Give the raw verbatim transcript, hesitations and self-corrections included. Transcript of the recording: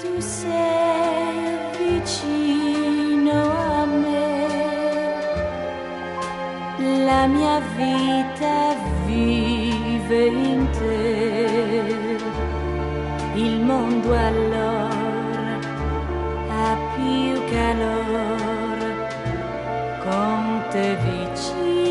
tu sei vicino a me, la mia vita vive in te, il mondo allora ha più calore con te vicino.